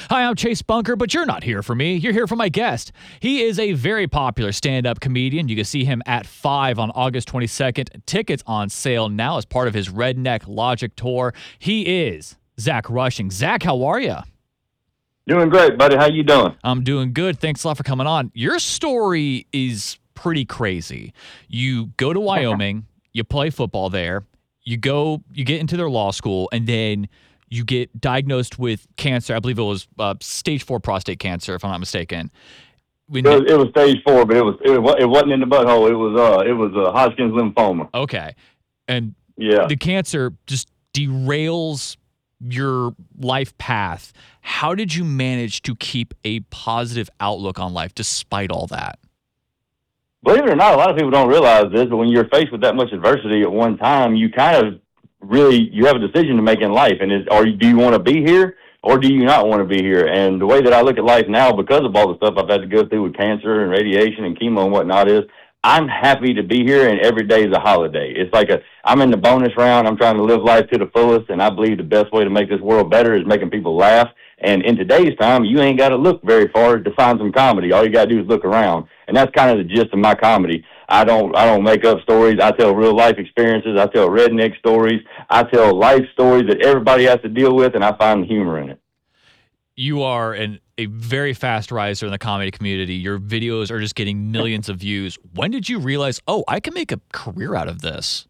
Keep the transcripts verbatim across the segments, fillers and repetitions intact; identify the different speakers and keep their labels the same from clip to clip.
Speaker 1: Hi, I'm Chase Bunker, but you're not here for me. You're here for my guest. He is a very popular stand-up comedian. You can see him at five on August twenty-second. Tickets on sale now as part of his Redneck Logic Tour. He is Zach Rushing. Zach, how are you?
Speaker 2: Doing great, buddy. How you doing?
Speaker 1: I'm doing good. Thanks a lot for coming on. Your story is pretty crazy. You go to Wyoming, you play football there, you go, you get into their law school, and then you get diagnosed with cancer. I believe it was uh, stage four prostate cancer, if I'm not mistaken.
Speaker 2: When it, was, it was stage four, but it was it, it wasn't in the butthole. It was uh it was uh, Hodgkin's lymphoma.
Speaker 1: Okay, and
Speaker 2: yeah,
Speaker 1: the cancer just derails your life path. How did you manage to keep a positive outlook on life despite all that?
Speaker 2: Believe it or not, a lot of people don't realize this, but when you're faced with that much adversity at one time, you kind of really, you have a decision to make in life. And is, are you, do you want to be here or do you not want to be here? And the way that I look at life now, because of all the stuff I've had to go through with cancer and radiation and chemo and whatnot, is I'm happy to be here, and every day is a holiday. It's like a, I'm in the bonus round. I'm trying to live life to the fullest, and I believe the best way to make this world better is making people laugh. And in today's time, you ain't got to look very far to find some comedy. All you got to do is look around. And that's kind of the gist of my comedy. I don't I don't make up stories. I tell real life experiences. I tell redneck stories. I tell life stories that everybody has to deal with, and I find the humor in it.
Speaker 1: You are an, a very fast riser in the comedy community. Your videos are just getting millions of views. When did you realize, oh, I can make a career out of this?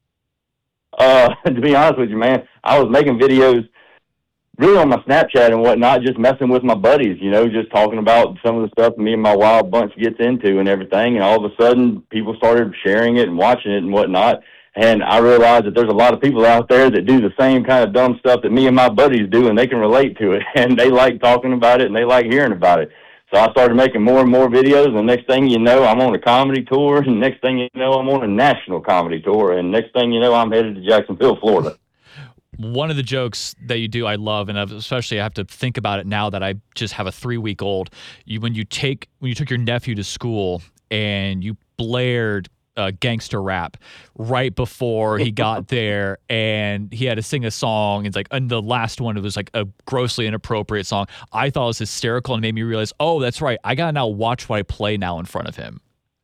Speaker 2: Uh, to be honest with you, man, I was making videos really on my Snapchat and whatnot, just messing with my buddies, you know, just talking about some of the stuff me and my wild bunch gets into and everything. And all of a sudden, people started sharing it and watching it and whatnot. And I realized that there's a lot of people out there that do the same kind of dumb stuff that me and my buddies do, and they can relate to it. And they like talking about it, and they like hearing about it. So I started making more and more videos, and the next thing you know, I'm on a comedy tour, and next thing you know, I'm on a national comedy tour, and next thing you know, I'm headed to Jacksonville, Florida.
Speaker 1: One of the jokes that you do I love, and especially I have to think about it now that I just have a three-week-old. You, when you take when you took your nephew to school and you blared uh, gangster rap right before he got there, and he had to sing a song. It's like, and the last one, it was like a grossly inappropriate song. I thought it was hysterical and made me realize, oh, that's right. I gotta now watch what I play now in front of him.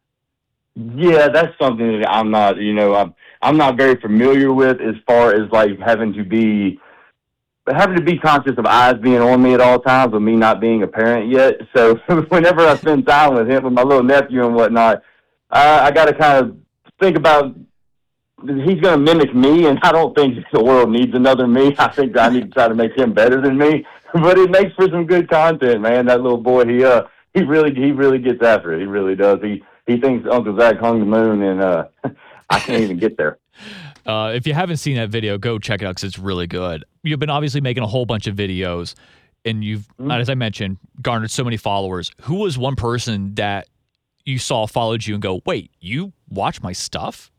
Speaker 2: Yeah, that's something that I'm not, you know, I'm I'm not very familiar with as far as like having to be having to be conscious of eyes being on me at all times, but me not being a parent yet. So whenever I spend time with him, with my little nephew and whatnot, I, I got to kind of think about he's going to mimic me, and I don't think the world needs another me. I think I need to try to make him better than me. But it makes for some good content, man. That little boy, he uh he really he really gets after it. He really does. He he thinks Uncle Zach hung the moon, and uh. I can't even get there.
Speaker 1: Uh, if you haven't seen that video, go check it out because it's really good. You've been obviously making a whole bunch of videos, and you've, mm-hmm. as I mentioned, garnered so many followers. Who was one person that you saw followed you and go, wait, you watch my stuff?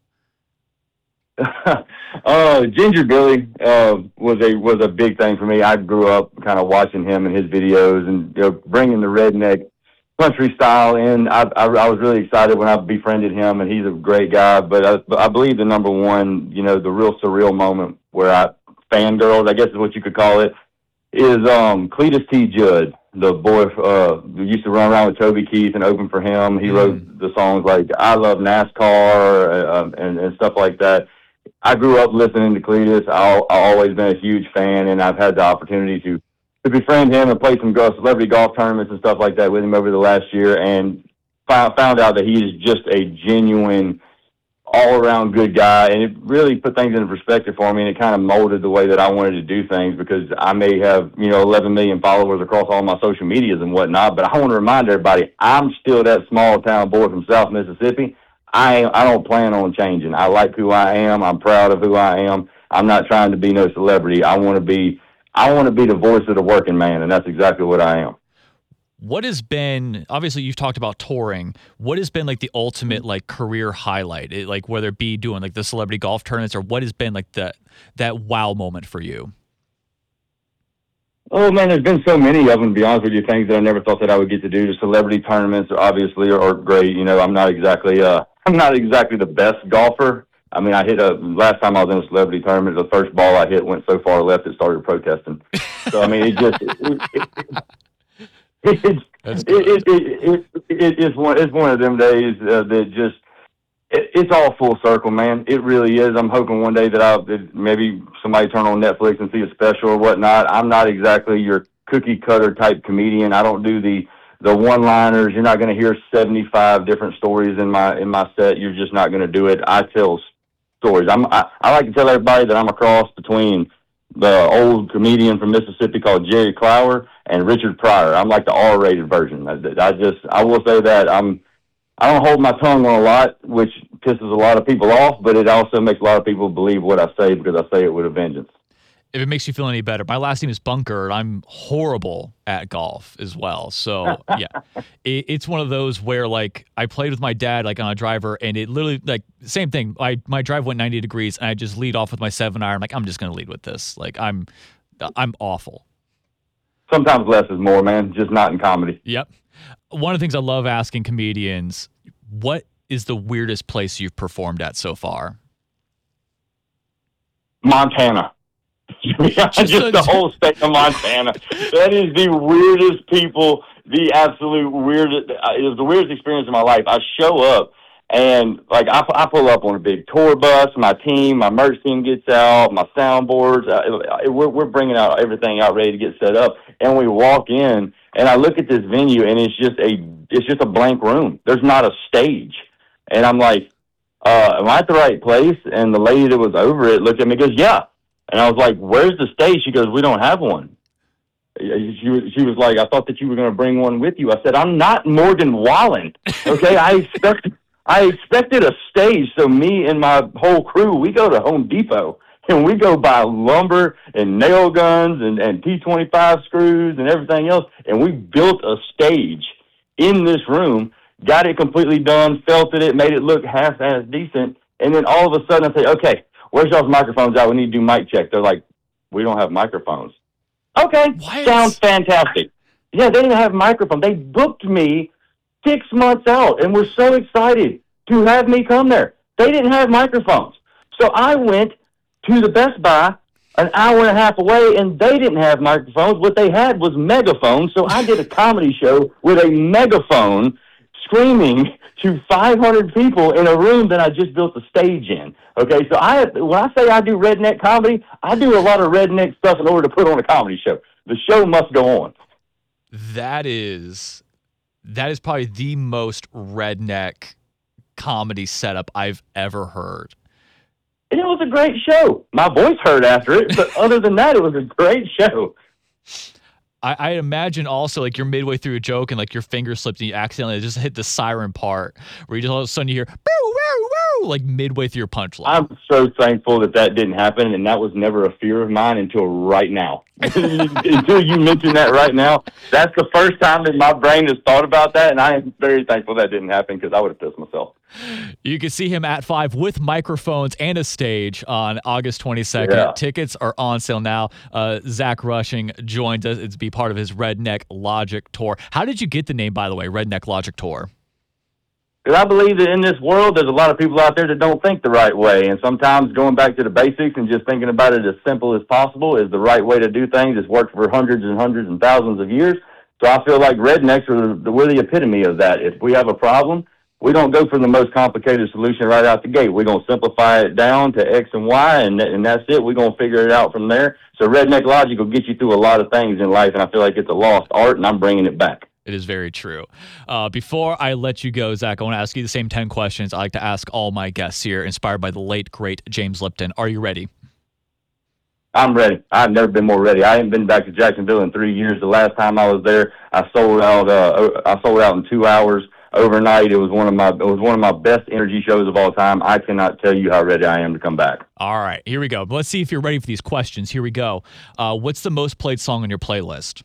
Speaker 2: uh, Ginger Billy uh, was a was a big thing for me. I grew up kind of watching him and his videos and you know, bringing the redneck country style in. I, I, I was really excited when I befriended him, and he's a great guy. But I, I believe the number one, you know, the real surreal moment where I fangirled, I guess is what you could call it, is um, Cletus T. Judd, the boy uh, who used to run around with Toby Keith and open for him. He mm. wrote the songs like I Love NASCAR uh, and, and stuff like that. I grew up listening to Cletus. I've always been a huge fan, and I've had the opportunity to to befriend him and play some celebrity golf tournaments and stuff like that with him over the last year, and found, found out that he is just a genuine, all-around good guy, and it really put things into perspective for me, and it kind of molded the way that I wanted to do things, because I may have, you know, eleven million followers across all my social medias and whatnot, but I want to remind everybody, I'm still that small-town boy from South Mississippi. I, I don't plan on changing. I like who I am. I'm proud of who I am. I'm not trying to be no celebrity. I want to be I want to be the voice of the working man, and that's exactly what I am.
Speaker 1: What has been, obviously you've talked about touring, what has been like the ultimate like career highlight? It, like whether it be doing like the celebrity golf tournaments, or what has been like the, that wow moment for you?
Speaker 2: Oh man, there's been so many of them, to be honest with you, things that I never thought that I would get to do. The celebrity tournaments obviously are, are great. You know, I'm not exactly, uh, I'm not exactly the best golfer, I mean, I hit a last time I was in a celebrity tournament. The first ball I hit went so far left it started protesting. So I mean, it just it, it, it, it,
Speaker 1: That's
Speaker 2: it,
Speaker 1: good.
Speaker 2: it, it, it, it's one it's one of them days uh, that just it, it's all full circle, man. It really is. I'm hoping one day that I that maybe somebody turn on Netflix and see a special or whatnot. I'm not exactly your cookie cutter type comedian. I don't do the the one liners. You're not going to hear seventy-five different stories in my in my set. You're just not going to do it. I tell stories. I'm, I, I like to tell everybody that I'm a cross between the old comedian from Mississippi called Jerry Clower and Richard Pryor. I'm like the R-rated version. I, I just, I will say that I'm, I don't hold my tongue on a lot, which pisses a lot of people off, but it also makes a lot of people believe what I say because I say it with a vengeance.
Speaker 1: If it makes you feel any better, my last name is Bunker, and I'm horrible at golf as well. So yeah, it, it's one of those where like I played with my dad like on a driver, and it literally like same thing. My my drive went ninety degrees, and I just lead off with my seven iron. I'm like I'm just gonna lead with this. Like I'm I'm awful.
Speaker 2: Sometimes less is more, man. Just not in comedy.
Speaker 1: Yep. One of the things I love asking comedians: what is the weirdest place you've performed at so far?
Speaker 2: Montana. Yeah, just, just the whole state of Montana. That is the weirdest people, the absolute weirdest. It was the weirdest experience of my life. I show up and like I, I pull up on a big tour bus. My team, my merch team gets out. My soundboards. Uh, we're we're bringing out everything out ready to get set up. And we walk in, and I look at this venue, and it's just a it's just a blank room. There's not a stage, and I'm like, uh, "Am I at the right place?" And the lady that was over it looked at me and goes, "Yeah." And I was like, "Where's the stage?" She goes, "We don't have one." She, she was like, "I thought that you were going to bring one with you." I said, "I'm not Morgan Wallen, okay? I expect, I expected a stage, so me and my whole crew, we go to Home Depot, and we go buy lumber and nail guns and, and T twenty-five screws and everything else, and we built a stage in this room, got it completely done, felted it, made it look half-ass decent, and then all of a sudden I say, okay, where's y'all's microphones out? We need to do mic check. They're like, we don't have microphones. Okay,
Speaker 1: What?
Speaker 2: sounds fantastic. Yeah, they didn't have microphones. They booked me six months out and were so excited to have me come there. They didn't have microphones. So I went to the Best Buy an hour and a half away, and they didn't have microphones. What they had was megaphones. So I did a comedy show with a megaphone screaming to five hundred people in a room that I just built a stage in. Okay, so I when I say I do redneck comedy, I do a lot of redneck stuff in order to put on a comedy show. The show must go on.
Speaker 1: That is that is probably the most redneck comedy setup I've ever heard.
Speaker 2: And it was a great show. My voice hurt after it, but other than that, it was a great show.
Speaker 1: I, I imagine also like you're midway through a joke and like your finger slipped and you accidentally just hit the siren part where you just all of a sudden you hear woo woo woo like midway through your punchline.
Speaker 2: I'm so thankful that that didn't happen, and that was never a fear of mine until right now. Until you mentioned that right now, that's the first time that my brain has thought about that, and I am very thankful that didn't happen because I would have pissed myself.
Speaker 1: You can see him at five with microphones and a stage on August twenty-second.
Speaker 2: Yeah.
Speaker 1: Tickets are on sale now. Uh, Zach Rushing joins us to be part of his Redneck Logic Tour. How did you get the name, by the way, Redneck Logic Tour?
Speaker 2: Because I believe that in this world, there's a lot of people out there that don't think the right way. And sometimes going back to the basics and just thinking about it as simple as possible is the right way to do things. It's worked for hundreds and hundreds and thousands of years. So I feel like rednecks are the, we're the epitome of that. If we have a problem, we don't go for the most complicated solution right out the gate. We're going to simplify it down to X and Y, and, and that's it. We're going to figure it out from there. So Redneck Logic will get you through a lot of things in life, and I feel like it's a lost art, and I'm bringing it back.
Speaker 1: It is very true. Uh, before I let you go, Zach, I want to ask you the same ten questions I like to ask all my guests here, inspired by the late, great James Lipton. Are you ready?
Speaker 2: I'm ready. I've never been more ready. I haven't been back to Jacksonville in three years. The last time I was there, I sold out. Uh, I sold out in two hours overnight. It was one of my. It was one of my best energy shows of all time. I cannot tell you how ready I am to come back.
Speaker 1: All right, here we go. Let's see if you're ready for these questions. Here we go. Uh, what's the most played song on your playlist?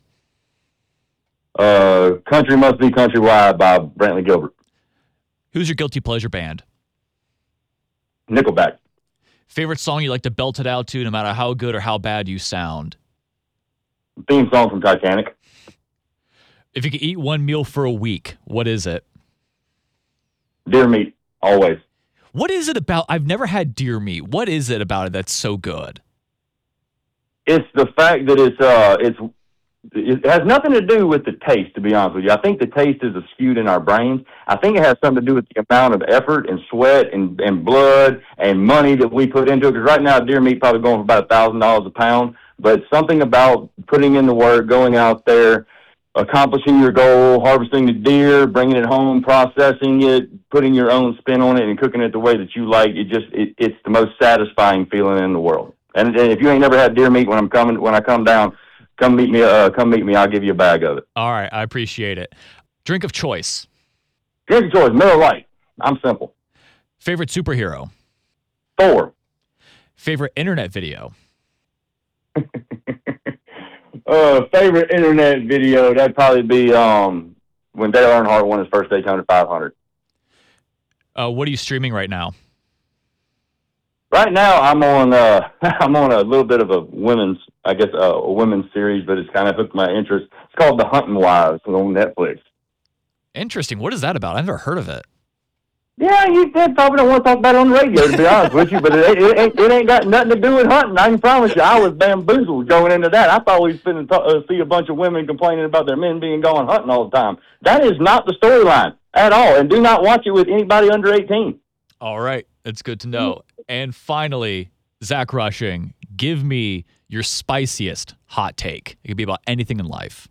Speaker 2: Uh, Country Must Be Countrywide by Brantley Gilbert.
Speaker 1: Who's your guilty pleasure band?
Speaker 2: Nickelback.
Speaker 1: Favorite song you like to belt it out to, no matter how good or how bad you sound?
Speaker 2: Theme song from Titanic.
Speaker 1: If you could eat one meal for a week, what is it?
Speaker 2: Deer meat, always.
Speaker 1: What is it about? I've never had deer meat. What is it about it that's so good?
Speaker 2: It's the fact that it's uh it's it has nothing to do with the taste, to be honest with you. I think the taste is skewed in our brains. I think it has something to do with the amount of effort and sweat and, and blood and money that we put into it. Because right now, deer meat probably going for about a thousand dollars a pound. But something about putting in the work, going out there, accomplishing your goal, harvesting the deer, bringing it home, processing it, putting your own spin on it, and cooking it the way that you like. It just it, it's the most satisfying feeling in the world. And, and if you ain't never had deer meat, when I'm coming, when I come down, come meet me. Uh, come meet me. I'll give you a bag of it.
Speaker 1: All right, I appreciate it. Drink of choice.
Speaker 2: Drink of choice, Miller Lite. I'm simple.
Speaker 1: Favorite superhero.
Speaker 2: Thor.
Speaker 1: Favorite internet video.
Speaker 2: uh, favorite internet video, that'd probably be um when Dale Earnhardt won his first Daytona five hundred.
Speaker 1: Uh, what are you streaming right now?
Speaker 2: Right now, I'm on uh, I'm on a little bit of a women's, I guess, uh, a women's series, but it's kind of hooked my interest. It's called The Hunting Wives on Netflix.
Speaker 1: Interesting. What is that about? I've never heard of it.
Speaker 2: Yeah, you did probably don't want to talk about it on the radio, to be honest with you, but it, it, ain't, it ain't got nothing to do with hunting. I can promise you, I was bamboozled going into that. I thought we'd spend, uh, see a bunch of women complaining about their men being gone hunting all the time. That is not the storyline at all, and do not watch it with anybody under eighteen.
Speaker 1: All right. That's good to know. And finally, Zach Rushing, give me your spiciest hot take. It could be about anything in life.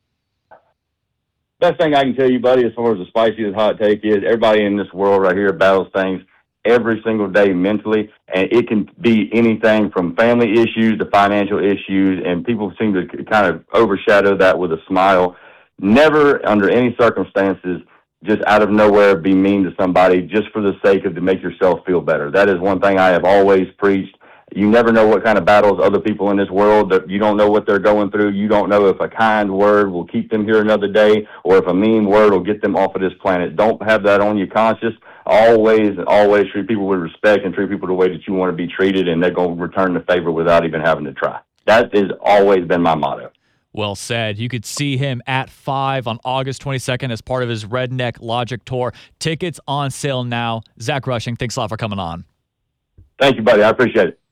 Speaker 2: Best thing I can tell you, buddy, as far as the spiciest hot take is, everybody in this world right here battles things every single day mentally, and it can be anything from family issues to financial issues, and people seem to kind of overshadow that with a smile. Never, under any circumstances, just out of nowhere be mean to somebody just for the sake of to make yourself feel better. That is one thing I have always preached. You never know what kind of battles other people in this world, that you don't know what they're going through. You don't know if a kind word will keep them here another day or if a mean word will get them off of this planet. Don't have that on your conscience. Always, always treat people with respect and treat people the way that you want to be treated, and they're going to return the favor without even having to try. That has always been my motto.
Speaker 1: Well said. You could see him at five on August twenty-second as part of his Redneck Logic Tour. Tickets on sale now. Zach Rushing, thanks a lot for coming on.
Speaker 2: Thank you, buddy. I appreciate it.